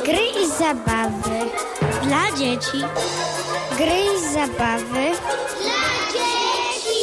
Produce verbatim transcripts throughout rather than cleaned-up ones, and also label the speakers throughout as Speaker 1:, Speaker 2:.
Speaker 1: Gry i zabawy dla dzieci. Gry i zabawy dla dzieci.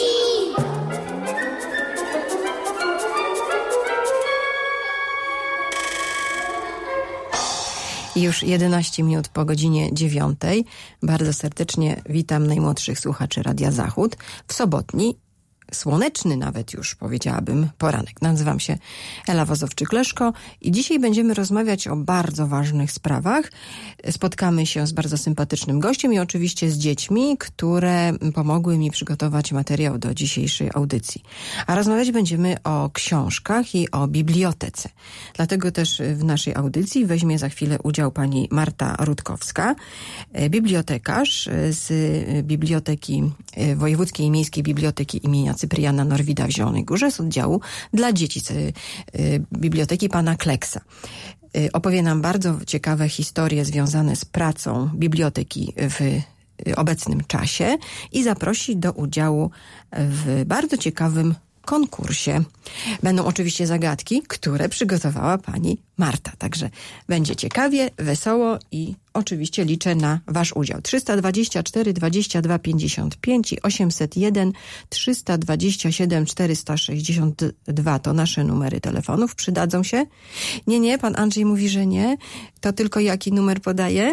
Speaker 2: Już jedenaście minut po godzinie dziewiątej. Bardzo serdecznie witam najmłodszych słuchaczy Radia Zachód w sobotni, słoneczny nawet już powiedziałabym, poranek. Nazywam się Ela Wozowczyk-Leszko i dzisiaj będziemy rozmawiać o bardzo ważnych sprawach. Spotkamy się z bardzo sympatycznym gościem i oczywiście z dziećmi, które pomogły mi przygotować materiał do dzisiejszej audycji. A rozmawiać będziemy o książkach i o bibliotece. Dlatego też w naszej audycji weźmie za chwilę udział pani Marta Rutkowska, bibliotekarz z Biblioteki Wojewódzkiej Miejskiej Biblioteki imienia Cypriana Norwida w Zielonej Górze z oddziału dla dzieci z Biblioteki pana Kleksa. Opowie nam bardzo ciekawe historie związane z pracą biblioteki w obecnym czasie i zaprosi do udziału w bardzo ciekawym konkursie. Będą oczywiście zagadki, które przygotowała pani Marta. Także będzie ciekawie, wesoło i oczywiście liczę na wasz udział. trzysta dwadzieścia cztery dwadzieścia dwa pięćdziesiąt pięć i osiemset jeden trzysta dwadzieścia siedem czterysta sześćdziesiąt dwa to nasze numery telefonów. Przydadzą się? Nie, nie, pan Andrzej mówi, że nie. To tylko jaki numer podaje?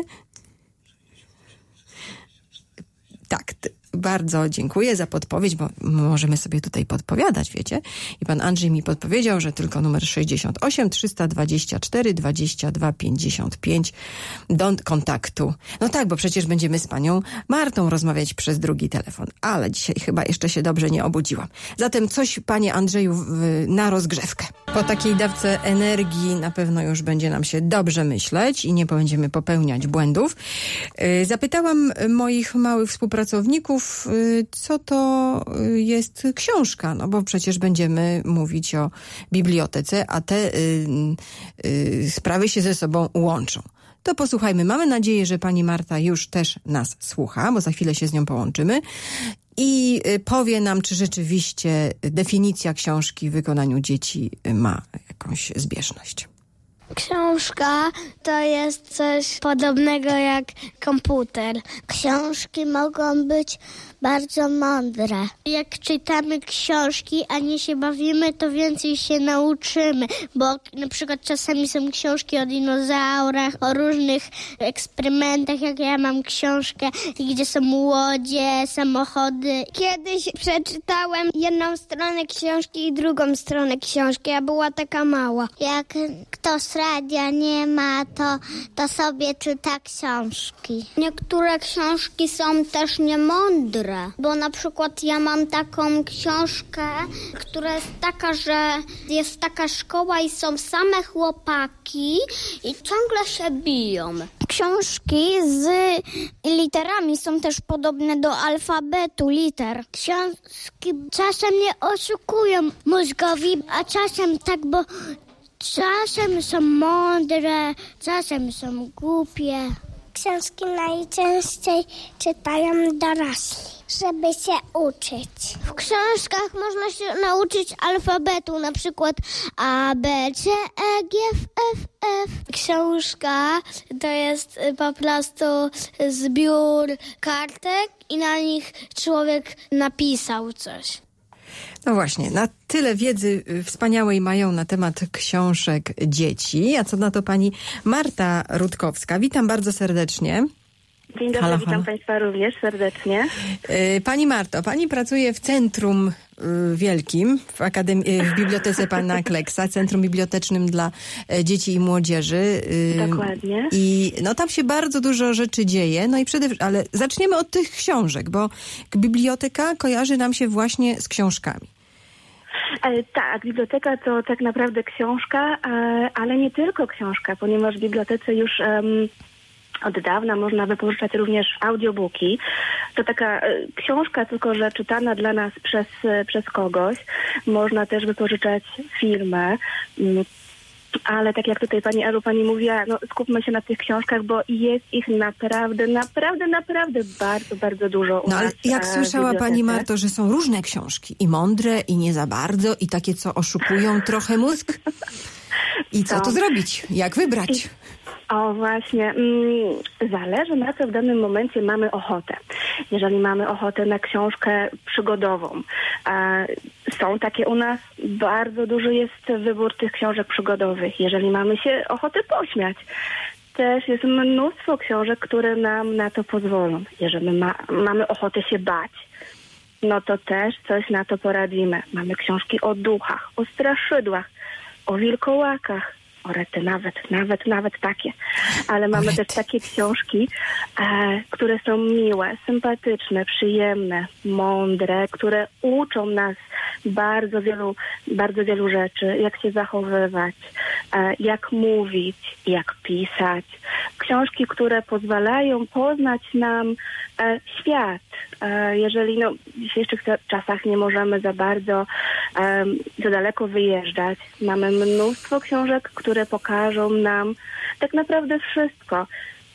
Speaker 2: Tak, t- bardzo dziękuję za podpowiedź, bo możemy sobie tutaj podpowiadać, wiecie? I pan Andrzej mi podpowiedział, że tylko numer sześćdziesiąt osiem trzysta dwadzieścia cztery dwadzieścia dwa pięćdziesiąt pięć do kontaktu. No tak, bo przecież będziemy z panią Martą rozmawiać przez drugi telefon, ale dzisiaj chyba jeszcze się dobrze nie obudziłam. Zatem coś, panie Andrzeju, w, na rozgrzewkę. Po takiej dawce energii na pewno już będzie nam się dobrze myśleć i nie będziemy popełniać błędów. Yy, zapytałam moich małych współpracowników, co to jest książka, no bo przecież będziemy mówić o bibliotece, a te y, y, sprawy się ze sobą łączą. To posłuchajmy. Mamy nadzieję, że pani Marta już też nas słucha, bo za chwilę się z nią połączymy i powie nam, czy rzeczywiście definicja książki w wykonaniu dzieci ma jakąś zbieżność.
Speaker 1: Książka to jest coś podobnego jak komputer. Książki mogą być bardzo mądre. Jak czytamy książki, a nie się bawimy, to więcej się nauczymy, bo na przykład czasami są książki o dinozaurach, o różnych eksperymentach, jak ja mam książkę, gdzie są łodzie, samochody. Kiedyś przeczytałem jedną stronę książki i drugą stronę książki, a była taka mała. Jak ktoś radia nie ma, to, to sobie czyta książki. Niektóre książki są też niemądre, bo na przykład ja mam taką książkę, która jest taka, że jest taka szkoła i są same chłopaki i ciągle się biją. Książki z literami są też podobne do alfabetu liter. Książki czasem nie oszukują mózgowi, a czasem tak, bo czasem są mądre, czasem są głupie. Książki najczęściej czytają dorośli, żeby się uczyć. W książkach można się nauczyć alfabetu, na przykład A, B, C, E, G, F, F. Książka to jest po prostu zbiór kartek i na nich człowiek napisał coś.
Speaker 2: No właśnie, na tyle wiedzy wspaniałej mają na temat książek dzieci. A co na to pani Marta Rutkowska. Witam bardzo serdecznie.
Speaker 3: Dzień dobry, halo, witam halo. Państwa również serdecznie.
Speaker 2: Pani Marto, pani pracuje w Centrum Wielkim, w, Akademii, w Bibliotece pana Kleksa, Centrum Bibliotecznym dla Dzieci i Młodzieży.
Speaker 3: Dokładnie.
Speaker 2: I no tam się bardzo dużo rzeczy dzieje. No i przede wszystkim, ale zaczniemy od tych książek, bo biblioteka kojarzy nam się właśnie z książkami.
Speaker 3: E, tak, biblioteka to tak naprawdę książka, e, ale nie tylko książka, ponieważ w bibliotece już um, od dawna można wypożyczać również audiobooki. To taka e, książka, tylko że czytana dla nas przez, e, przez kogoś. Można też wypożyczać filmy. Mm. Ale tak jak tutaj pani Elu, pani mówiła, no skupmy się na tych książkach, bo jest ich naprawdę, naprawdę, naprawdę bardzo, bardzo dużo u
Speaker 2: No ale
Speaker 3: nas,
Speaker 2: jak słyszała pani Marto, że są różne książki, i mądre, i nie za bardzo, i takie, co oszukują trochę mózg. I co to zrobić? Jak wybrać?
Speaker 3: O właśnie, mm, zależy na co w danym momencie mamy ochotę. Jeżeli mamy ochotę na książkę przygodową, e, są takie u nas, bardzo duży jest wybór tych książek przygodowych. Jeżeli mamy się ochotę pośmiać, też jest mnóstwo książek, które nam na to pozwolą. Jeżeli ma, mamy ochotę się bać, no to też coś na to poradzimy. Mamy książki o duchach, o straszydłach, o wilkołakach. O rety, nawet, nawet, nawet takie. Ale mamy
Speaker 2: Orety.
Speaker 3: też takie książki, e, które są miłe, sympatyczne, przyjemne, mądre, które uczą nas bardzo wielu, bardzo wielu rzeczy, jak się zachowywać, e, jak mówić, jak pisać. Książki, które pozwalają poznać nam e, świat. E, jeżeli no, w dzisiejszych czasach nie możemy za bardzo, e, za daleko wyjeżdżać, mamy mnóstwo książek, które pokażą nam tak naprawdę wszystko,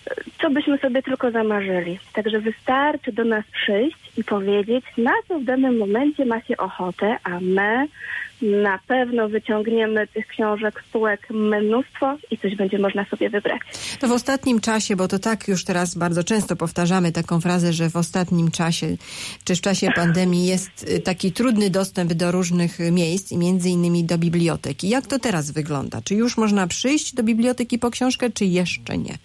Speaker 3: co byśmy sobie tylko zamarzyli. Także wystarczy do nas przyjść i powiedzieć, na co w danym momencie ma się ochotę, a my na pewno wyciągniemy tych książek z półek mnóstwo i coś będzie można sobie wybrać.
Speaker 2: To w ostatnim czasie, bo to tak już teraz bardzo często powtarzamy taką frazę, że w ostatnim czasie, czy w czasie pandemii jest taki trudny dostęp do różnych miejsc i między innymi do biblioteki. Jak to teraz wygląda? Czy już można przyjść do biblioteki po książkę, czy jeszcze nie?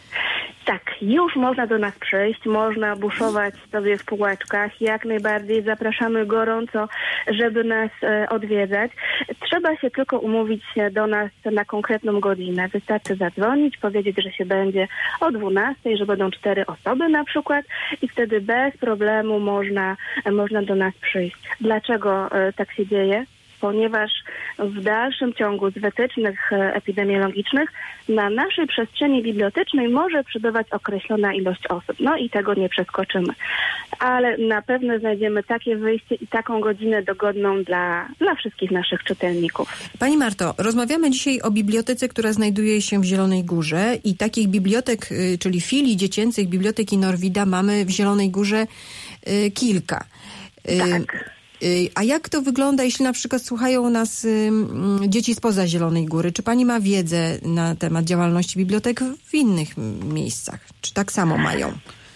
Speaker 3: Tak, już można do nas przyjść, można buszować sobie w półeczkach. Jak najbardziej zapraszamy gorąco, żeby nas e, odwiedzać. Trzeba się tylko umówić do nas na konkretną godzinę. Wystarczy zadzwonić, powiedzieć, że się będzie o dwunastej, że będą cztery osoby na przykład i wtedy bez problemu można, e, można do nas przyjść. Dlaczego e, tak się dzieje? Ponieważ w dalszym ciągu z wytycznych epidemiologicznych na naszej przestrzeni bibliotecznej może przybywać określona ilość osób. No i tego nie przeskoczymy. Ale na pewno znajdziemy takie wyjście i taką godzinę dogodną dla, dla wszystkich naszych czytelników.
Speaker 2: Pani Marto, rozmawiamy dzisiaj o bibliotece, która znajduje się w Zielonej Górze i takich bibliotek, czyli filii dziecięcych Biblioteki Norwida mamy w Zielonej Górze kilka.
Speaker 3: Tak.
Speaker 2: A jak to wygląda, jeśli na przykład słuchają nas y, dzieci spoza Zielonej Góry? Czy pani ma wiedzę na temat działalności bibliotek w innych miejscach? Czy tak samo mają?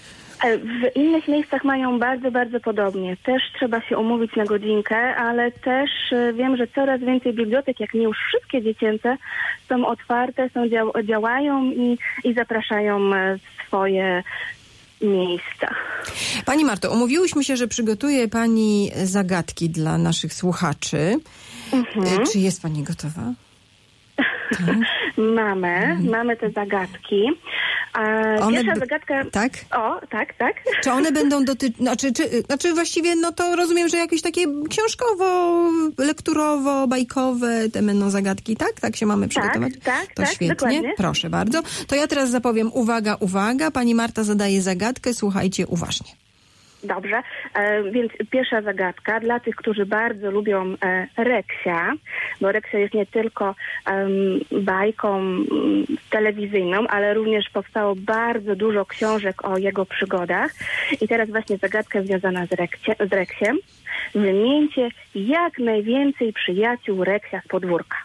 Speaker 3: W innych miejscach mają bardzo, bardzo podobnie. Też trzeba się umówić na godzinkę, ale też wiem, że coraz więcej bibliotek, jak nie już wszystkie dziecięce, są otwarte, są dział- działają i, i zapraszają swoje miejsca.
Speaker 2: Pani Marto, umówiłyśmy się, że przygotuje pani zagadki dla naszych słuchaczy. Mhm. Czy jest pani gotowa?
Speaker 3: Tak. Mamy, mhm. mamy te zagadki. One Pierwsza b- zagadka...
Speaker 2: Tak?
Speaker 3: O, tak, tak.
Speaker 2: Czy one będą dotyczyć... Znaczy, czy, znaczy właściwie, no to rozumiem, że jakieś takie książkowo, lekturowo, bajkowe te będą zagadki, tak? Tak się mamy przygotować?
Speaker 3: Tak, tak,
Speaker 2: to
Speaker 3: tak,
Speaker 2: świetnie.
Speaker 3: Dokładnie.
Speaker 2: Proszę bardzo. To ja teraz zapowiem uwaga, uwaga. Pani Marta zadaje zagadkę. Słuchajcie uważnie.
Speaker 3: Dobrze, e, więc pierwsza zagadka dla tych, którzy bardzo lubią e, Reksia, bo Reksia jest nie tylko e, bajką m, telewizyjną, ale również powstało bardzo dużo książek o jego przygodach. I teraz właśnie zagadka związana z, Rekcie, z Reksiem. Wymieńcie jak najwięcej przyjaciół Reksia z podwórka.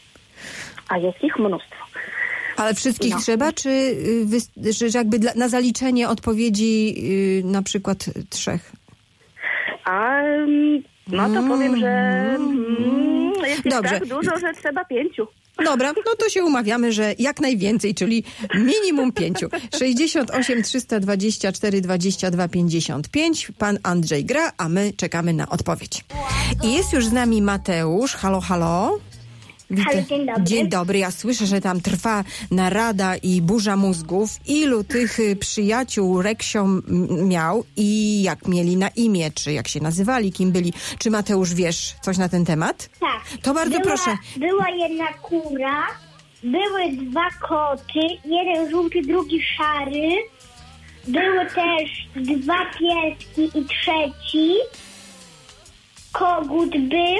Speaker 3: A jest ich mnóstwo.
Speaker 2: Ale wszystkich
Speaker 3: no.
Speaker 2: trzeba, czy, wy, czy jakby dla, na zaliczenie odpowiedzi yy, na przykład trzech?
Speaker 3: A, no to powiem, że mm, jest ich tak dużo, że trzeba pięciu.
Speaker 2: Dobra, no to się umawiamy, że jak najwięcej, czyli minimum pięciu. sześćdziesiąt osiem, trzysta dwadzieścia cztery, dwadzieścia dwa, pięćdziesiąt pięć. Pan Andrzej gra, a my czekamy na odpowiedź. I jest już z nami Mateusz. Halo, halo.
Speaker 1: Halo, dzień dobry.
Speaker 2: Dzień dobry. Ja słyszę, że tam trwa narada i burza mózgów. Ilu tych przyjaciół Reksio miał i jak mieli na imię, czy jak się nazywali, kim byli? Czy Mateusz wiesz coś na ten temat?
Speaker 1: Tak.
Speaker 2: To bardzo
Speaker 1: była,
Speaker 2: proszę.
Speaker 1: Była jedna kura, były dwa koty, jeden żółty, drugi szary. Były też dwa pieski i trzeci. Kogut był.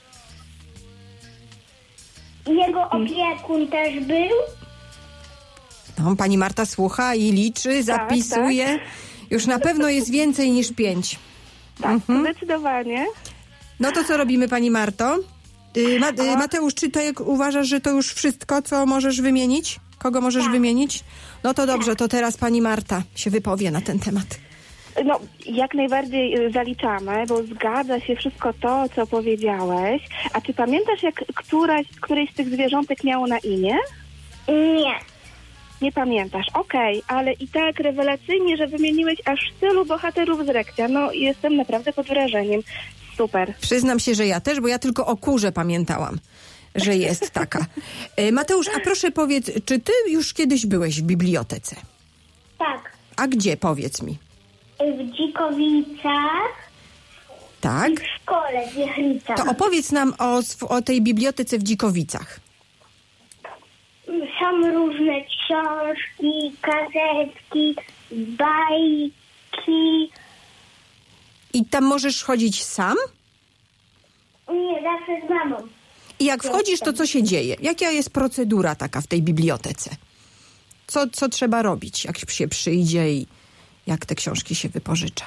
Speaker 1: Jego opiekun też był.
Speaker 2: No, pani Marta słucha i liczy, zapisuje.
Speaker 3: Tak, tak.
Speaker 2: Już na pewno jest więcej niż pięć.
Speaker 3: Tak, mhm. Zdecydowanie.
Speaker 2: No to co robimy, pani Marto? Y, Ma- y, Mateusz, czy to jak uważasz, że to już wszystko, co możesz wymienić? Kogo możesz
Speaker 3: tak.
Speaker 2: wymienić? No to dobrze, to teraz pani Marta się wypowie na ten temat.
Speaker 3: No, jak najbardziej zaliczamy, bo zgadza się wszystko to, co powiedziałeś. A czy pamiętasz, jak któraś, któreś z tych zwierzątek miało na imię?
Speaker 1: Nie.
Speaker 3: Nie pamiętasz, okej, okay, ale i tak rewelacyjnie, że wymieniłeś aż tylu bohaterów z Rekcia. No, jestem naprawdę pod wrażeniem. Super.
Speaker 2: Przyznam się, że ja też, bo ja tylko o kurze pamiętałam, że jest taka. Mateusz, a proszę powiedz, czy ty już kiedyś byłeś w bibliotece?
Speaker 1: Tak.
Speaker 2: A gdzie, powiedz mi?
Speaker 1: W Dzikowicach.
Speaker 2: Tak?
Speaker 1: I w szkole w Wiechlicach.
Speaker 2: To opowiedz nam o, o tej bibliotece w Dzikowicach.
Speaker 1: Są różne książki, gazetki, bajki.
Speaker 2: I tam możesz chodzić sam?
Speaker 1: Nie, zawsze z mamą.
Speaker 2: I jak wchodzisz, to co się dzieje? Jaka jest procedura taka w tej bibliotece? Co, co trzeba robić, jak się przyjdzie i jak te książki się wypożycza?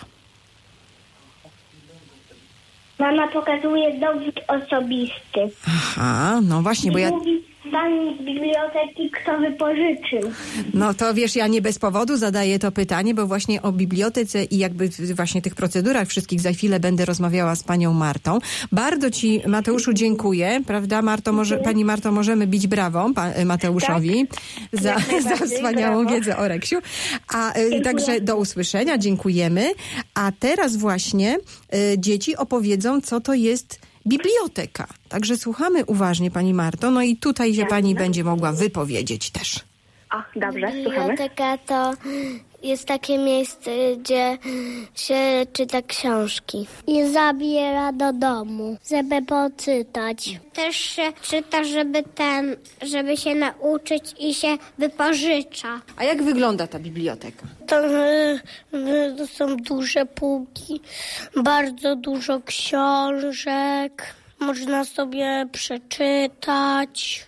Speaker 1: Mama pokazuje dowód osobisty.
Speaker 2: Aha, no właśnie, bo ja...
Speaker 1: Mówi pani z biblioteki, kto wypożyczył.
Speaker 2: No to wiesz, ja nie bez powodu zadaję to pytanie, bo właśnie o bibliotece i jakby właśnie tych procedurach wszystkich za chwilę będę rozmawiała z panią Martą. Bardzo ci, Mateuszu, dziękuję, prawda, Marto? Może, pani Marto, możemy bić brawą pa, Mateuszowi
Speaker 3: tak,
Speaker 2: za, za wspaniałą brawo. wiedzę o Reksiu. A y, także do usłyszenia, dziękujemy. A teraz właśnie y, dzieci opowiedzą, co to jest biblioteka. Także słuchamy uważnie, pani Marto. No i tutaj się pani będzie mogła wypowiedzieć też.
Speaker 3: O, dobrze, słuchamy.
Speaker 1: Biblioteka to jest takie miejsce, gdzie się czyta książki. I zabiera do domu, żeby poczytać. Też się czyta, żeby ten, żeby się nauczyć i się wypożycza.
Speaker 2: A jak wygląda ta biblioteka?
Speaker 1: To, to są duże półki, bardzo dużo książek. Można sobie przeczytać,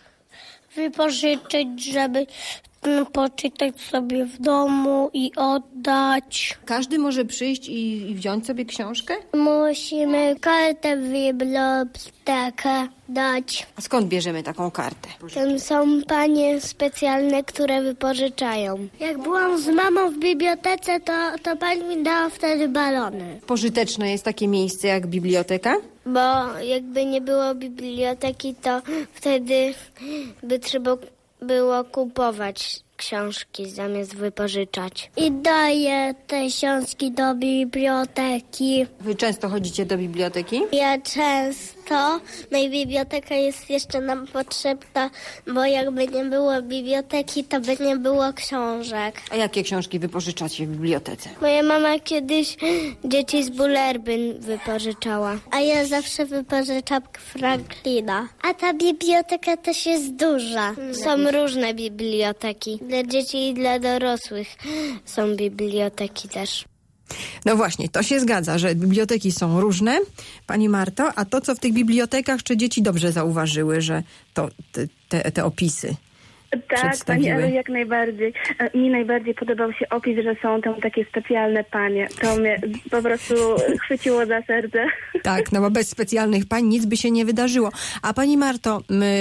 Speaker 1: wypożyczyć, żeby poczytać sobie w domu i oddać.
Speaker 2: Każdy może przyjść i, i wziąć sobie książkę?
Speaker 1: Musimy kartę w bibliotekę dać.
Speaker 2: A skąd bierzemy taką kartę?
Speaker 1: Tam są panie specjalne, które wypożyczają. Jak byłam z mamą w bibliotece, to, to pani mi dała wtedy balony.
Speaker 2: Pożyteczne jest takie miejsce jak biblioteka?
Speaker 1: Bo jakby nie było biblioteki, to wtedy by trzeba było kupować książki zamiast wypożyczać. I daję te książki do biblioteki.
Speaker 2: Wy często chodzicie do biblioteki?
Speaker 1: Ja często. No i biblioteka jest jeszcze nam potrzebna, bo jakby nie było biblioteki, to by nie było książek.
Speaker 2: A jakie książki wypożyczacie w bibliotece?
Speaker 1: Moja mama kiedyś Dzieci z Bullerbyn wypożyczała, a ja zawsze wypożyczam Franklina. A ta biblioteka też jest duża. Są różne biblioteki. Dla dzieci i dla dorosłych są biblioteki też.
Speaker 2: No właśnie, to się zgadza, że biblioteki są różne, pani Marto, a to, co w tych bibliotekach, czy dzieci dobrze zauważyły, że to te, te, te opisy
Speaker 3: Tak, pani Elu, jak najbardziej. Mi najbardziej podobał się opis, że są tam takie specjalne panie. To mnie po prostu chwyciło za serce.
Speaker 2: Tak, no bo bez specjalnych pań nic by się nie wydarzyło. A pani Marto,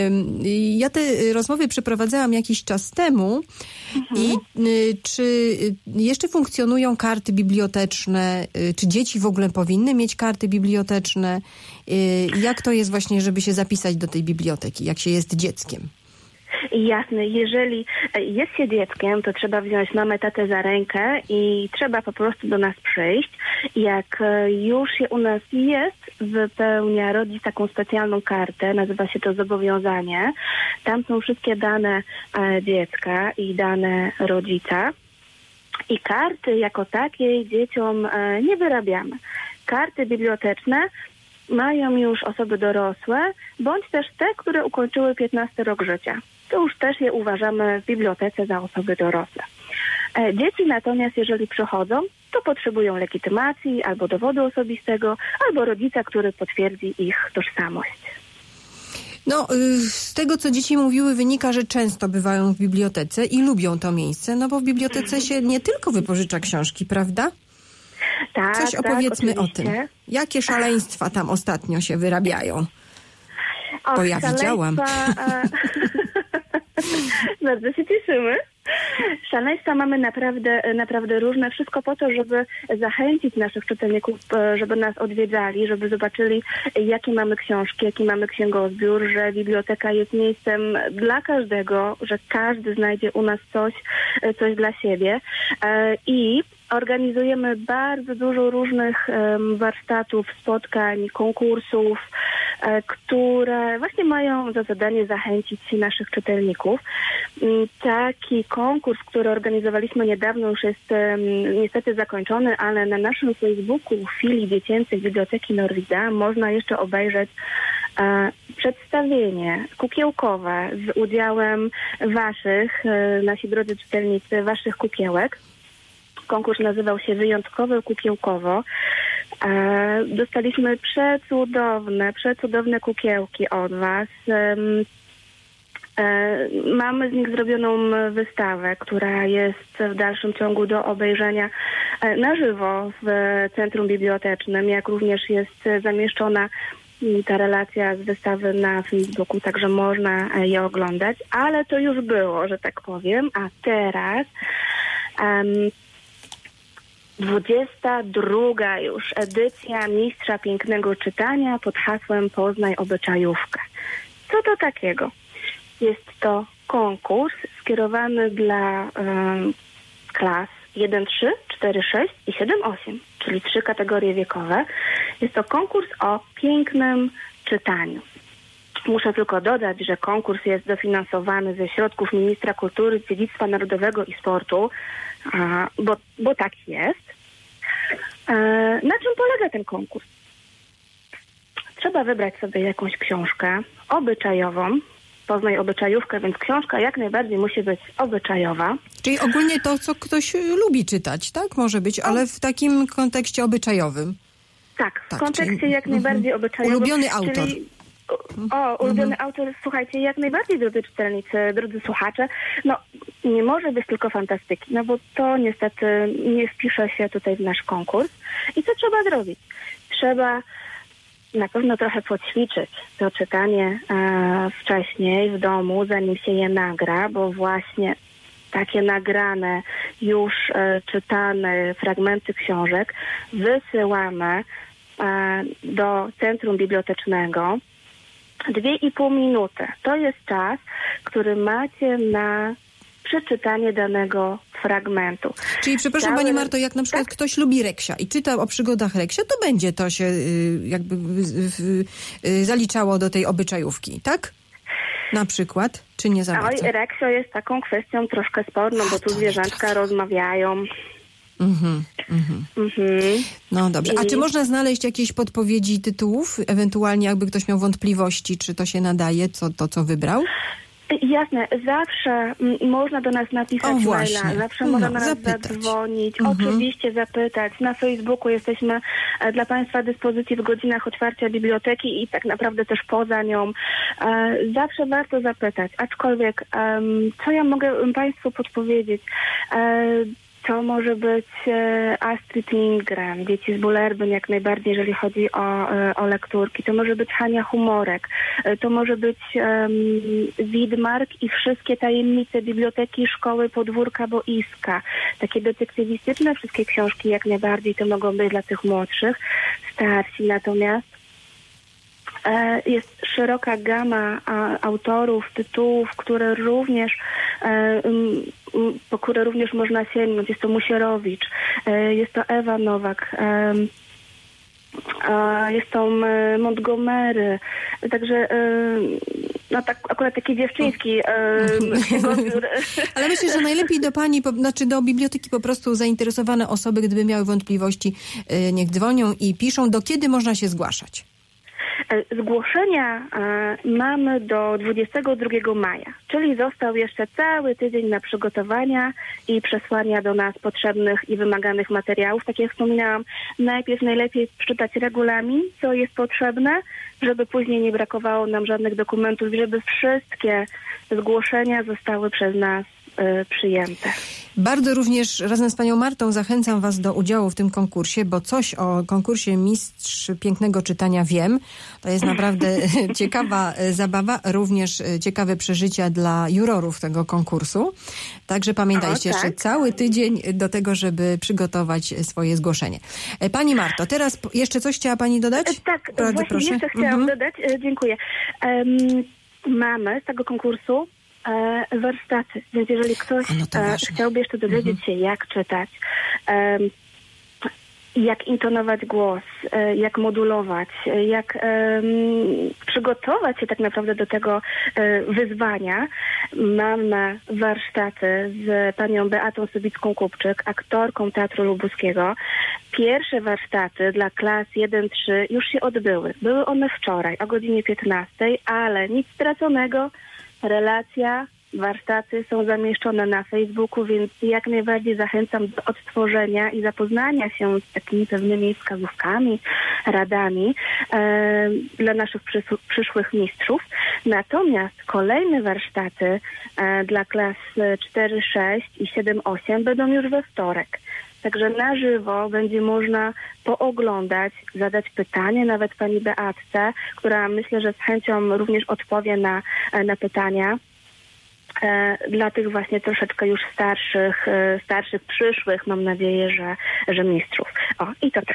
Speaker 2: ja te rozmowy przeprowadzałam jakiś czas temu mhm. i czy jeszcze funkcjonują karty biblioteczne? Czy dzieci w ogóle powinny mieć karty biblioteczne? Jak to jest właśnie, żeby się zapisać do tej biblioteki, jak się jest dzieckiem?
Speaker 3: Jasne, jeżeli jest się dzieckiem, to trzeba wziąć mamę, tatę za rękę i trzeba po prostu do nas przyjść. Jak już się u nas jest, wypełnia rodzic taką specjalną kartę, nazywa się to zobowiązanie. Tam są wszystkie dane dziecka i dane rodzica. I karty jako takiej dzieciom nie wyrabiamy. Karty biblioteczne mają już osoby dorosłe, bądź też te, które ukończyły piętnasty rok życia. To już też je uważamy w bibliotece za osoby dorosłe. Dzieci natomiast, jeżeli przychodzą, to potrzebują legitymacji albo dowodu osobistego, albo rodzica, który potwierdzi ich tożsamość.
Speaker 2: No, z tego, co dzieci mówiły, wynika, że często bywają w bibliotece i lubią to miejsce, no bo w bibliotece się nie tylko wypożycza książki, prawda?
Speaker 3: Tak,
Speaker 2: Coś opowiedzmy
Speaker 3: tak,
Speaker 2: o tym. Jakie szaleństwa tam ostatnio się wyrabiają?
Speaker 3: Och,
Speaker 2: Bo ja widziałam.
Speaker 3: Bardzo się cieszymy. Szaleństwa mamy naprawdę, naprawdę różne. Wszystko po to, żeby zachęcić naszych czytelników, żeby nas odwiedzali, żeby zobaczyli, jakie mamy książki, jaki mamy księgozbiór, że biblioteka jest miejscem dla każdego, że każdy znajdzie u nas coś, coś dla siebie. I organizujemy bardzo dużo różnych um, warsztatów, spotkań, konkursów, e, które właśnie mają za zadanie zachęcić naszych czytelników. Um, taki konkurs, który organizowaliśmy niedawno, już jest um, niestety zakończony, ale na naszym Facebooku filii dziecięcej Biblioteki Norwida można jeszcze obejrzeć e, przedstawienie kukiełkowe z udziałem waszych, e, nasi drodzy czytelnicy, waszych kukiełek. Konkurs nazywał się Wyjątkowe Kukiełkowo. E, dostaliśmy przecudowne, przecudowne kukiełki od was. E, e, mamy z nich zrobioną wystawę, która jest w dalszym ciągu do obejrzenia e, na żywo w Centrum Bibliotecznym, jak również jest zamieszczona ta relacja z wystawy na Facebooku, także można je oglądać. Ale to już było, że tak powiem, a teraz... Um, dwudziesta druga już edycja Mistrza Pięknego Czytania pod hasłem Poznaj obyczajówkę. Co to takiego? Jest to konkurs skierowany dla um, klas jeden trzy, cztery sześć i siedem osiem, czyli trzy kategorie wiekowe. Jest to konkurs o pięknym czytaniu. Muszę tylko dodać, że konkurs jest dofinansowany ze środków Ministra Kultury, Dziedzictwa Narodowego i Sportu, a, bo, bo tak jest. E, na czym polega ten konkurs? Trzeba wybrać sobie jakąś książkę obyczajową. Poznaj obyczajówkę, więc książka jak najbardziej musi być obyczajowa.
Speaker 2: Czyli ogólnie to, co ktoś lubi czytać, tak? Może być, ale w takim kontekście obyczajowym.
Speaker 3: Tak, w
Speaker 2: tak,
Speaker 3: kontekście
Speaker 2: czyli,
Speaker 3: jak najbardziej
Speaker 2: mm,
Speaker 3: obyczajowym.
Speaker 2: Ulubiony autor.
Speaker 3: Czyli, o, ulubiony mm-hmm. autor, słuchajcie, jak najbardziej, drodzy czytelnicy, drodzy słuchacze, no nie może być tylko fantastyki, no bo to niestety nie wpisze się tutaj w nasz konkurs. I co trzeba zrobić? Trzeba na pewno trochę poćwiczyć to czytanie e, wcześniej w domu, zanim się je nagra, bo właśnie takie nagrane, już e, czytane fragmenty książek wysyłamy e, do Centrum Bibliotecznego. Dwie i pół minuty. To jest czas, który macie na przeczytanie danego fragmentu.
Speaker 2: Czyli, przepraszam Cały... Pani Marto, jak na przykład tak? ktoś lubi Reksia i czyta o przygodach Reksia, to będzie to się y, jakby y, y, zaliczało do tej obyczajówki, tak? Na przykład, czy nie za bardzo?
Speaker 3: Oj, Reksio jest taką kwestią troszkę sporną, bo tu zwierzątka tak. rozmawiają.
Speaker 2: Mhm, mhm. Mhm. No dobrze. A I... czy można znaleźć jakieś podpowiedzi tytułów? Ewentualnie jakby ktoś miał wątpliwości, czy to się nadaje, co, to co wybrał?
Speaker 3: Jasne, zawsze m, można do nas napisać
Speaker 2: o,
Speaker 3: maila, zawsze
Speaker 2: no,
Speaker 3: można do nas
Speaker 2: zapytać.
Speaker 3: zadzwonić,
Speaker 2: Mhm.
Speaker 3: oczywiście zapytać. Na Facebooku jesteśmy e, dla Państwa dyspozycji w godzinach otwarcia biblioteki i tak naprawdę też poza nią. E, zawsze warto zapytać, aczkolwiek e, co ja mogę Państwu podpowiedzieć? E, To może być e, Astrid Lindgren, Dzieci z Bullerbyn jak najbardziej, jeżeli chodzi o, e, o lekturki. To może być Hania Humorek. E, to może być e, Widmark i wszystkie tajemnice biblioteki szkoły Podwórka Boiska. Takie detektywistyczne wszystkie książki jak najbardziej to mogą być dla tych młodszych. Starsi natomiast e, jest szeroka gama a, autorów, tytułów, które również e, um, po które również można sięgnąć. Jest to Musierowicz, jest to Ewa Nowak, jest to Montgomery. Także no tak, akurat taki dziewczyński księgozbiór.
Speaker 2: Ale myślę, że najlepiej do pani, znaczy do biblioteki po prostu zainteresowane osoby, gdyby miały wątpliwości, niech dzwonią i piszą, do kiedy można się zgłaszać.
Speaker 3: Zgłoszenia e, mamy do dwudziestego drugiego maja, czyli został jeszcze cały tydzień na przygotowania i przesłania do nas potrzebnych i wymaganych materiałów. Tak jak wspominałam, najpierw najlepiej przeczytać regulamin, co jest potrzebne, żeby później nie brakowało nam żadnych dokumentów, żeby wszystkie zgłoszenia zostały przez nas e, przyjęte.
Speaker 2: Bardzo również razem z panią Martą zachęcam was do udziału w tym konkursie, bo coś o konkursie Mistrz Pięknego Czytania wiem. To jest naprawdę ciekawa zabawa, również ciekawe przeżycia dla jurorów tego konkursu. Także pamiętajcie, o, tak. jeszcze cały tydzień do tego, żeby przygotować swoje zgłoszenie. Pani Marto, teraz jeszcze coś chciała pani dodać?
Speaker 3: Tak,
Speaker 2: Bardzo
Speaker 3: właśnie
Speaker 2: proszę.
Speaker 3: jeszcze chciałam mhm. dodać. Dziękuję. Um, mamy z tego konkursu e, warsztaty, więc jeżeli ktoś
Speaker 2: no
Speaker 3: e, chciałby jeszcze dowiedzieć mhm. się, jak czytać, e, jak intonować głos, e, jak modulować, e, jak e, przygotować się tak naprawdę do tego e, wyzwania, mamy warsztaty z panią Beatą Sobicką-Kupczyk, aktorką Teatru Lubuskiego. Pierwsze warsztaty dla klas jeden trzy już się odbyły. Były one wczoraj o godzinie piętnastej, ale nic straconego. Relacja, warsztaty są zamieszczone na Facebooku, więc jak najbardziej zachęcam do odtworzenia i zapoznania się z takimi pewnymi wskazówkami, radami e, dla naszych przys- przyszłych mistrzów. Natomiast kolejne warsztaty e, dla klas cztery sześć i siedem osiem będą już we wtorek. Także na żywo będzie można pooglądać, zadać pytanie nawet pani Beatce, która myślę, że z chęcią również odpowie na, na pytania e, dla tych właśnie troszeczkę już starszych, e, starszych, przyszłych, mam nadzieję, że, że mistrzów. O, i to tyle.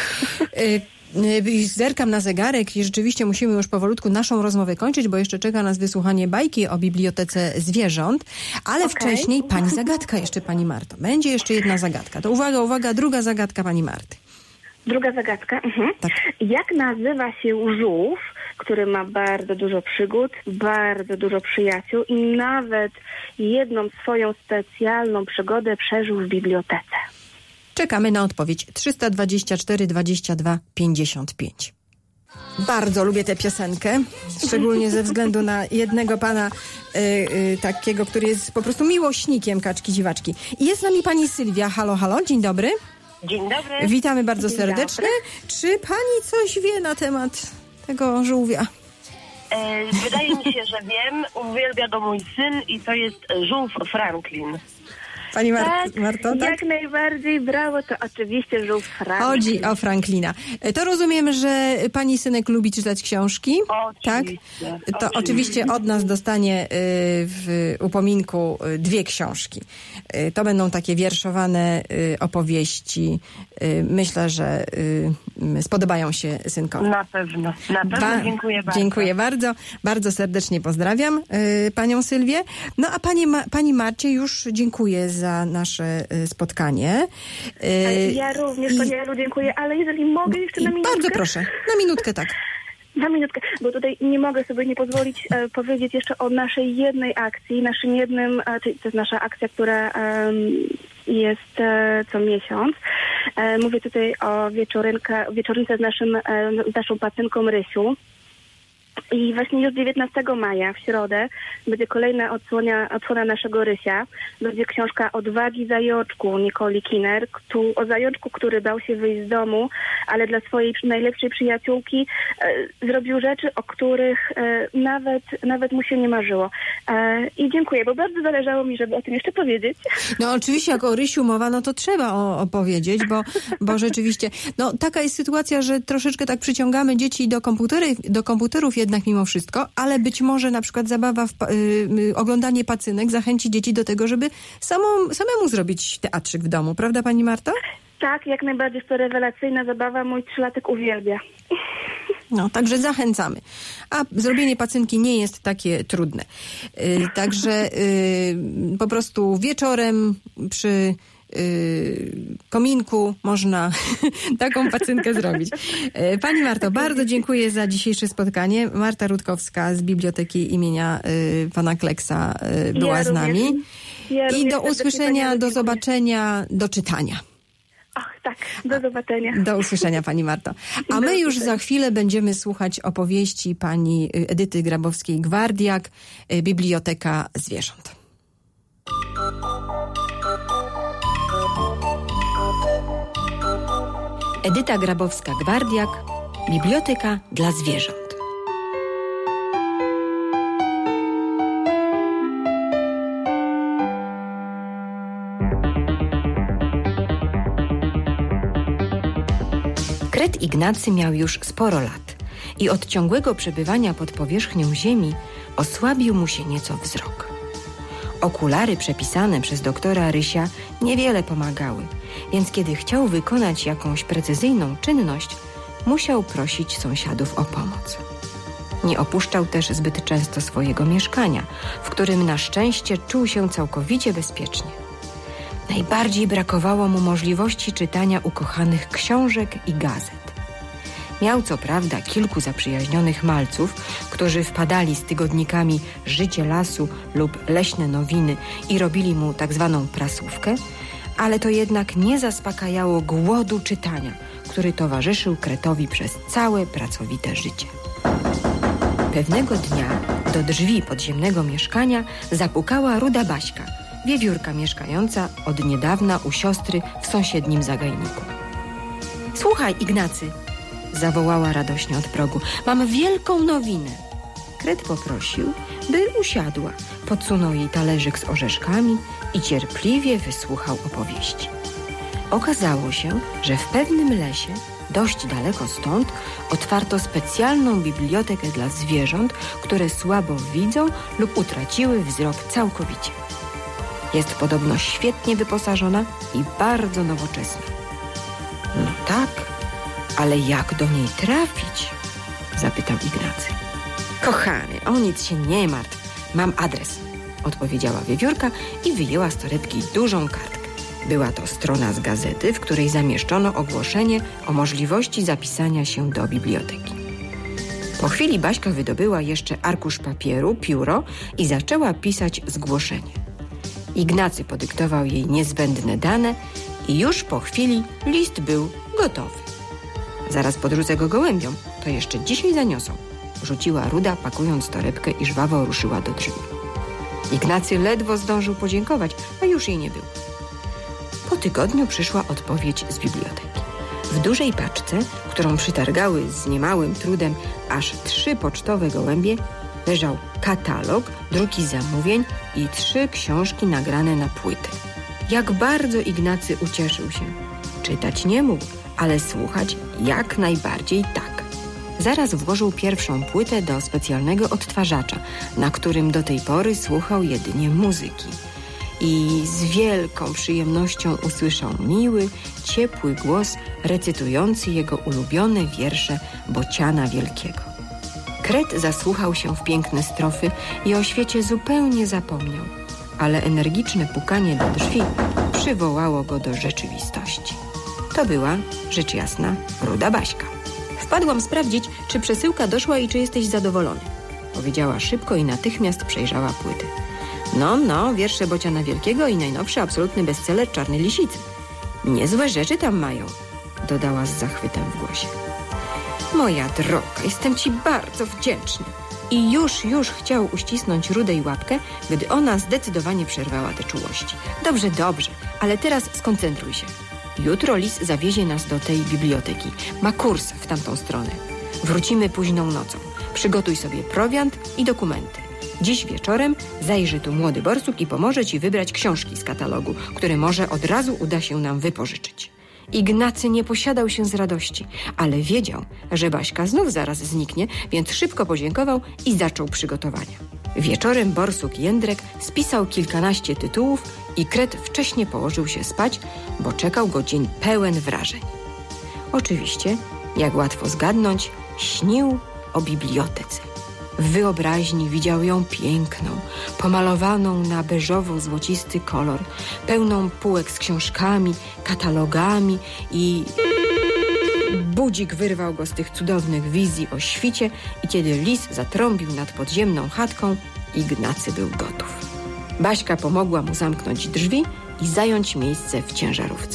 Speaker 2: Zerkam na zegarek i rzeczywiście musimy już powolutku naszą rozmowę kończyć, bo jeszcze czeka nas wysłuchanie bajki o Bibliotece Zwierząt, ale okay. wcześniej pani zagadka jeszcze, pani Marto. Będzie jeszcze jedna zagadka. To uwaga, uwaga, druga zagadka pani Marty.
Speaker 3: Druga zagadka. Mhm. Tak. Jak nazywa się żółw, który ma bardzo dużo przygód, bardzo dużo przyjaciół i nawet jedną swoją specjalną przygodę przeżył w bibliotece?
Speaker 2: Czekamy na odpowiedź. trzysta dwadzieścia cztery dwadzieścia dwa pięćdziesiąt pięć. Bardzo lubię tę piosenkę, szczególnie ze względu na jednego pana y, y, takiego, który jest po prostu miłośnikiem Kaczki Dziwaczki. I jest z nami pani Sylwia. Halo, halo, dzień dobry.
Speaker 4: Dzień dobry.
Speaker 2: Witamy bardzo dzień serdecznie. Dobry. Czy pani coś wie na temat tego żółwia?
Speaker 4: E, wydaje mi się, że wiem. Uwielbia go mój syn i to jest żółw Franklin.
Speaker 2: Pani Mar-
Speaker 3: tak,
Speaker 2: Marto, tak?
Speaker 3: Jak najbardziej, brawo, to oczywiście żółw Franklin.
Speaker 2: Chodzi o Franklina. To rozumiem, że pani synek lubi czytać książki?
Speaker 4: Oczywiście.
Speaker 2: Tak? To oczywiście, oczywiście od nas dostanie w upominku dwie książki. To będą takie wierszowane opowieści. Myślę, że spodobają się synkowi.
Speaker 4: Na pewno. Na pewno. Ba- dziękuję bardzo.
Speaker 2: Dziękuję bardzo. Bardzo serdecznie pozdrawiam panią Sylwię. No a pani, Ma- pani Marcie już dziękuję za nasze spotkanie.
Speaker 3: Ja również, panie Elu, dziękuję, ale jeżeli mogę jeszcze na minutkę...
Speaker 2: Bardzo proszę, na minutkę, tak.
Speaker 3: Na minutkę, bo tutaj nie mogę sobie nie pozwolić e, powiedzieć jeszcze o naszej jednej akcji, naszym jednym, e, to jest nasza akcja, która e, jest e, co miesiąc. E, mówię tutaj o wieczorynka, wieczorynce z, naszym, e, z naszą pacynką Rysiu. I właśnie już dziewiętnastego maja, w środę, będzie kolejna odsłona, odsłona naszego Rysia. Będzie książka Odwagi zajączku Nikoli Kiner, tu, o zajączku, który bał się wyjść z domu, ale dla swojej najlepszej przyjaciółki e, zrobił rzeczy, o których e, nawet, nawet mu się nie marzyło. E, I dziękuję, bo bardzo zależało mi, żeby o tym jeszcze powiedzieć.
Speaker 2: No oczywiście, jak o Rysiu mowa, no to trzeba o, opowiedzieć, bo, bo rzeczywiście, no taka jest sytuacja, że troszeczkę tak przyciągamy dzieci do, komputery, do komputerów jednak mimo wszystko, ale być może na przykład zabawa, w, y, oglądanie pacynek zachęci dzieci do tego, żeby samą, samemu zrobić teatrzyk w domu. Prawda, pani Marto?
Speaker 3: Tak, jak najbardziej. To rewelacyjna zabawa. Mój trzylatek uwielbia.
Speaker 2: No, także zachęcamy. A zrobienie pacynki nie jest takie trudne. Yy, także yy, po prostu wieczorem przy Yy, kominku można taką pacynkę zrobić. Yy, pani Marto, bardzo dziękuję za dzisiejsze spotkanie. Marta Rutkowska z Biblioteki imienia yy, pana Kleksa yy, była ja z nami.
Speaker 3: Ja
Speaker 2: I do usłyszenia, do zobaczenia, do czytania.
Speaker 3: Ach, tak, do zobaczenia.
Speaker 2: Do usłyszenia, pani Marto. A my już za chwilę będziemy słuchać opowieści pani Edyty Grabowskiej-Gwardiak, Biblioteka Zwierząt. Edyta Grabowska-Gwardiak, Biblioteka dla Zwierząt. Kret Ignacy miał już sporo lat i od ciągłego przebywania pod powierzchnią ziemi osłabił mu się nieco wzrok. Okulary przepisane przez doktora Rysia niewiele pomagały, więc kiedy chciał wykonać jakąś precyzyjną czynność, musiał prosić sąsiadów o pomoc. Nie opuszczał też zbyt często swojego mieszkania, w którym na szczęście czuł się całkowicie bezpiecznie. Najbardziej brakowało mu możliwości czytania ukochanych książek i gazet. Miał co prawda kilku zaprzyjaźnionych malców, którzy wpadali z tygodnikami Życie lasu lub Leśne nowiny i robili mu tak zwaną prasówkę, ale to jednak nie zaspokajało głodu czytania, który towarzyszył Kretowi przez całe pracowite życie. Pewnego dnia do drzwi podziemnego mieszkania zapukała ruda Baśka, wiewiórka mieszkająca od niedawna u siostry w sąsiednim zagajniku. Słuchaj, Ignacy, zawołała radośnie od progu, mam wielką nowinę. Kret poprosił, by usiadła, podsunął jej talerzyk z orzeszkami i cierpliwie wysłuchał opowieści. Okazało się, że w pewnym lesie, dość daleko stąd, otwarto specjalną bibliotekę dla zwierząt, które słabo widzą lub utraciły wzrok całkowicie. Jest podobno świetnie wyposażona i bardzo nowoczesna. No tak, ale jak do niej trafić? Zapytał Ignacy. Kochany, o nic się nie martw, mam adres, odpowiedziała wiewiórka i wyjęła z torebki dużą kartkę. Była to strona z gazety, w której zamieszczono ogłoszenie o możliwości zapisania się do biblioteki. Po chwili Baśka wydobyła jeszcze arkusz papieru, pióro i zaczęła pisać zgłoszenie. Ignacy podyktował jej niezbędne dane i już po chwili list był gotowy. Zaraz podrzucę go gołębiom, to jeszcze dzisiaj zaniosą, rzuciła ruda, pakując torebkę i żwawo ruszyła do drzwi. Ignacy ledwo zdążył podziękować, a już jej nie było. Po tygodniu przyszła odpowiedź z biblioteki. W dużej paczce, którą przytargały z niemałym trudem aż trzy pocztowe gołębie, leżał katalog, druki zamówień i trzy książki nagrane na płyty. Jak bardzo Ignacy ucieszył się. Czytać nie mógł, ale słuchać jak najbardziej tak. Zaraz włożył pierwszą płytę do specjalnego odtwarzacza, na którym do tej pory słuchał jedynie muzyki. I z wielką przyjemnością usłyszał miły, ciepły głos recytujący jego ulubione wiersze Bociana Wielkiego. Kret zasłuchał się w piękne strofy i o świecie zupełnie zapomniał, ale energiczne pukanie do drzwi przywołało go do rzeczywistości. To była, rzecz jasna, ruda Baśka. Wpadłam sprawdzić, czy przesyłka doszła i czy jesteś zadowolony, powiedziała szybko i natychmiast przejrzała płyty. No, no, wiersze Bociana Wielkiego i najnowszy absolutny bestseller Czarnej Lisicy. Niezłe rzeczy tam mają, dodała z zachwytem w głosie. Moja droga, jestem ci bardzo wdzięczny. I już, już chciał uścisnąć Rudej łapkę, gdy ona zdecydowanie przerwała te czułości. Dobrze, dobrze, ale teraz skoncentruj się. Jutro Lis zawiezie nas do tej biblioteki. Ma kurs w tamtą stronę. Wrócimy późną nocą. Przygotuj sobie prowiant i dokumenty. Dziś wieczorem zajrzy tu młody borsuk i pomoże ci wybrać książki z katalogu, które może od razu uda się nam wypożyczyć. Ignacy nie posiadał się z radości, ale wiedział, że Baśka znów zaraz zniknie, więc szybko podziękował i zaczął przygotowania. Wieczorem borsuk Jędrek spisał kilkanaście tytułów i Kret wcześnie położył się spać, bo czekał go dzień pełen wrażeń. Oczywiście, jak łatwo zgadnąć, śnił o bibliotece. W wyobraźni widział ją piękną, pomalowaną na beżowo-złocisty kolor, pełną półek z książkami, katalogami i... Budzik wyrwał go z tych cudownych wizji o świcie i kiedy lis zatrąbił nad podziemną chatką, Ignacy był gotów. Baśka pomogła mu zamknąć drzwi i zająć miejsce w ciężarówce.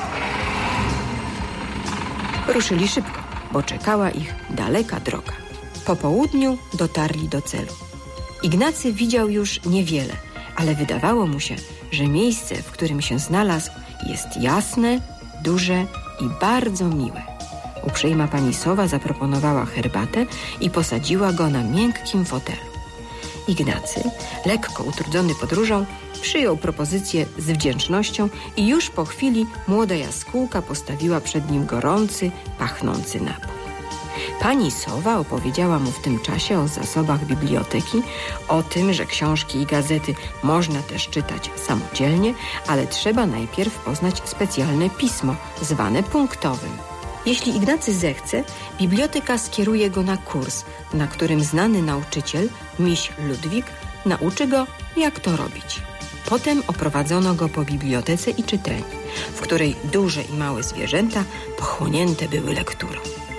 Speaker 2: Ruszyli szybko, bo czekała ich daleka droga. Po południu dotarli do celu. Ignacy widział już niewiele, ale wydawało mu się, że miejsce, w którym się znalazł, jest jasne, duże i bardzo miłe. Uprzejma pani sowa zaproponowała herbatę i posadziła go na miękkim fotelu. Ignacy, lekko utrudzony podróżą, przyjął propozycję z wdzięcznością i już po chwili młoda jaskółka postawiła przed nim gorący, pachnący napój. Pani Sowa opowiedziała mu w tym czasie o zasobach biblioteki, o tym, że książki i gazety można też czytać samodzielnie, ale trzeba najpierw poznać specjalne pismo, zwane punktowym. Jeśli Ignacy zechce, biblioteka skieruje go na kurs, na którym znany nauczyciel, miś Ludwik, nauczy go, jak to robić. Potem oprowadzono go po bibliotece i czytelni, w której duże i małe zwierzęta pochłonięte były lekturą.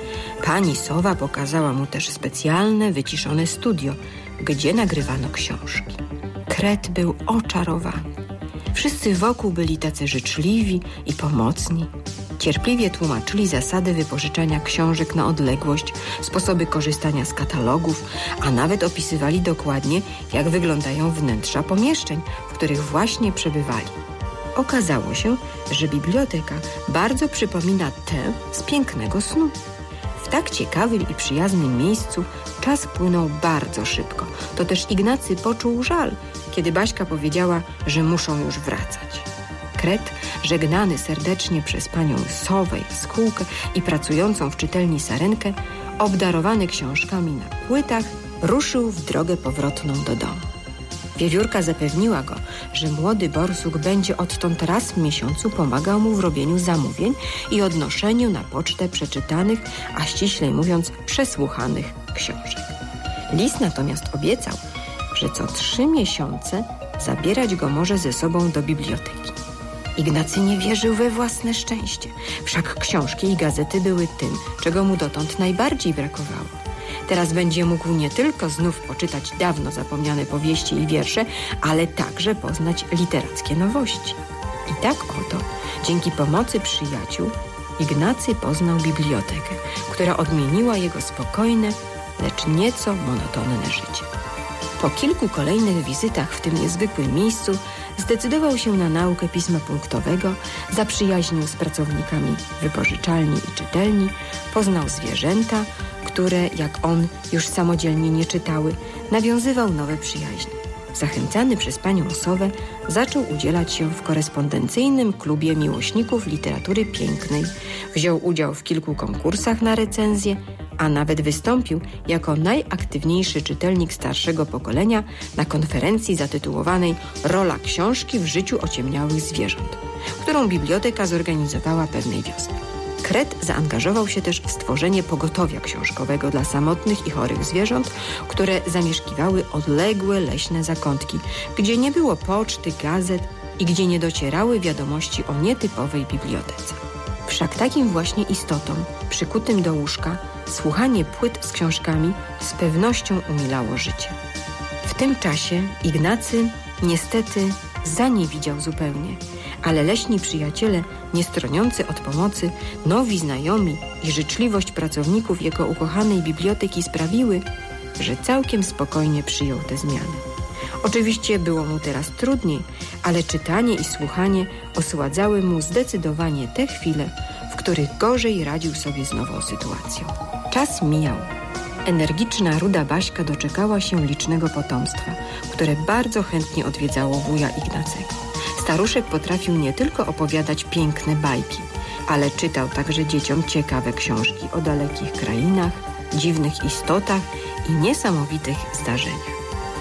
Speaker 2: Pani Sowa pokazała mu też specjalne, wyciszone studio, gdzie nagrywano książki. Kret był oczarowany. Wszyscy wokół byli tacy życzliwi i pomocni. Cierpliwie tłumaczyli zasady wypożyczania książek na odległość, sposoby korzystania z katalogów, a nawet opisywali dokładnie, jak wyglądają wnętrza pomieszczeń, w których właśnie przebywali. Okazało się, że biblioteka bardzo przypomina tę z Pięknego snu. W tak ciekawym i przyjaznym miejscu czas płynął bardzo szybko. To też Ignacy poczuł żal, kiedy Baśka powiedziała, że muszą już wracać. Kret, żegnany serdecznie przez panią Sowę, jaskółkę i pracującą w czytelni Sarenkę, obdarowany książkami na płytach, ruszył w drogę powrotną do domu. Wiewiórka zapewniła go, że młody borsuk będzie odtąd raz w miesiącu pomagał mu w robieniu zamówień i odnoszeniu na pocztę przeczytanych, a ściślej mówiąc przesłuchanych książek. Lis natomiast obiecał, że co trzy miesiące zabierać go może ze sobą do biblioteki. Ignacy nie wierzył we własne szczęście, wszak książki i gazety były tym, czego mu dotąd najbardziej brakowało. Teraz będzie mógł nie tylko znów poczytać dawno zapomniane powieści i wiersze, ale także poznać literackie nowości. I tak oto, dzięki pomocy przyjaciół, Ignacy poznał bibliotekę, która odmieniła jego spokojne, lecz nieco monotonne życie. Po kilku kolejnych wizytach w tym niezwykłym miejscu zdecydował się na naukę pisma punktowego, zaprzyjaźnił z pracownikami wypożyczalni i czytelni, poznał zwierzęta, które, jak on, już samodzielnie nie czytały, nawiązywał nowe przyjaźnie. Zachęcany przez panią Sowę, zaczął udzielać się w korespondencyjnym klubie miłośników literatury pięknej, wziął udział w kilku konkursach na recenzję, a nawet wystąpił jako najaktywniejszy czytelnik starszego pokolenia na konferencji zatytułowanej „Rola książki w życiu ociemniałych zwierząt”, którą biblioteka zorganizowała pewnej wiosny. Kret zaangażował się też w stworzenie pogotowia książkowego dla samotnych i chorych zwierząt, które zamieszkiwały odległe leśne zakątki, gdzie nie było poczty, gazet i gdzie nie docierały wiadomości o nietypowej bibliotece. Wszak takim właśnie istotom, przykutym do łóżka, słuchanie płyt z książkami z pewnością umilało życie. W tym czasie Ignacy niestety zaniewidział zupełnie, ale leśni przyjaciele, nie stroniący od pomocy, nowi znajomi i życzliwość pracowników jego ukochanej biblioteki sprawiły, że całkiem spokojnie przyjął te zmiany. Oczywiście było mu teraz trudniej, ale czytanie i słuchanie osładzały mu zdecydowanie te chwile, w których gorzej radził sobie z nową sytuacją. Czas mijał. Energiczna ruda Baśka doczekała się licznego potomstwa, które bardzo chętnie odwiedzało wuja Ignacego. Staruszek potrafił nie tylko opowiadać piękne bajki, ale czytał także dzieciom ciekawe książki o dalekich krainach, dziwnych istotach i niesamowitych zdarzeniach.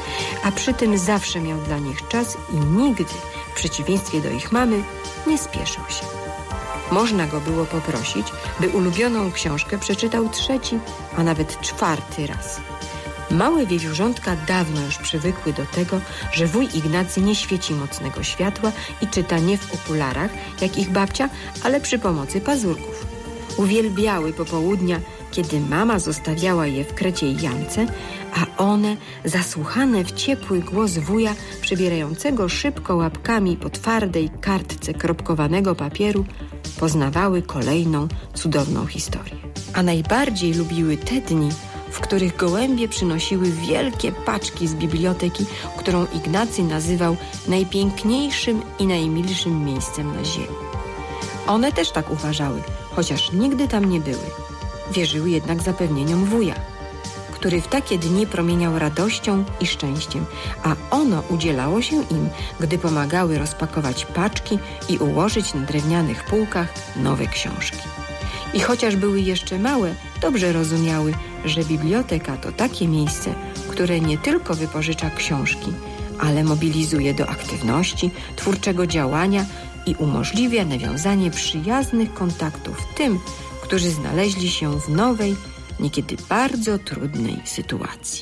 Speaker 2: A przy tym zawsze miał dla nich czas i nigdy, w przeciwieństwie do ich mamy, nie spieszył się. Można go było poprosić, by ulubioną książkę przeczytał trzeci, a nawet czwarty raz. Małe wiewiórzątka dawno już przywykły do tego, że wuj Ignacy nie świeci mocnego światła i czyta nie w okularach, jak ich babcia, ale przy pomocy pazurków. Uwielbiały popołudnia, kiedy mama zostawiała je w krecie i jamce, a one, zasłuchane w ciepły głos wuja, przebierającego szybko łapkami po twardej kartce kropkowanego papieru, poznawały kolejną cudowną historię. A najbardziej lubiły te dni, w których gołębie przynosiły wielkie paczki z biblioteki, którą Ignacy nazywał najpiękniejszym i najmilszym miejscem na ziemi. One też tak uważały, chociaż nigdy tam nie były. Wierzyły jednak zapewnieniom wuja, który w takie dni promieniał radością i szczęściem, a ono udzielało się im, gdy pomagały rozpakować paczki i ułożyć na drewnianych półkach nowe książki. I chociaż były jeszcze małe, dobrze rozumiały, że biblioteka to takie miejsce, które nie tylko wypożycza książki, ale mobilizuje do aktywności, twórczego działania i umożliwia nawiązanie przyjaznych kontaktów tym, którzy znaleźli się w nowej, niekiedy bardzo trudnej sytuacji.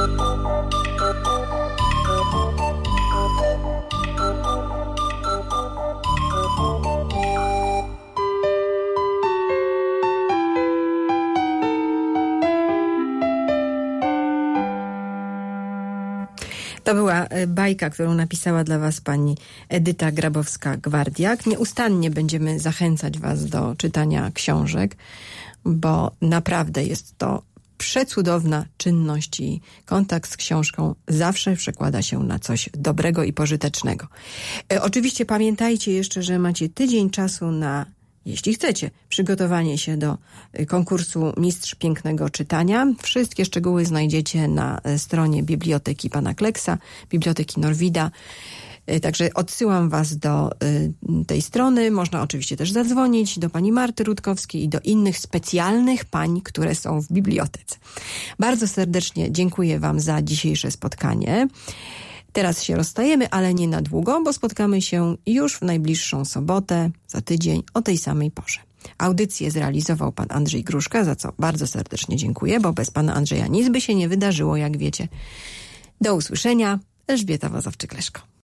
Speaker 2: To była bajka, którą napisała dla was pani Edyta Grabowska-Gwardiak. Nieustannie będziemy zachęcać was do czytania książek, bo naprawdę jest to przecudowna czynność i kontakt z książką zawsze przekłada się na coś dobrego i pożytecznego. E, oczywiście pamiętajcie jeszcze, że macie tydzień czasu na, jeśli chcecie, przygotowanie się do konkursu Mistrz Pięknego Czytania. Wszystkie szczegóły znajdziecie na stronie Biblioteki Pana Kleksa, Biblioteki Norwida. Także odsyłam was do tej strony. Można oczywiście też zadzwonić do pani Marty Rutkowskiej i do innych specjalnych pań, które są w bibliotece. Bardzo serdecznie dziękuję wam za dzisiejsze spotkanie. Teraz się rozstajemy, ale nie na długo, bo spotkamy się już w najbliższą sobotę, za tydzień, o tej samej porze. Audycję zrealizował pan Andrzej Gruszka, za co bardzo serdecznie dziękuję, bo bez pana Andrzeja nic by się nie wydarzyło, jak wiecie. Do usłyszenia. Elżbieta Wazowczyk-Leszko.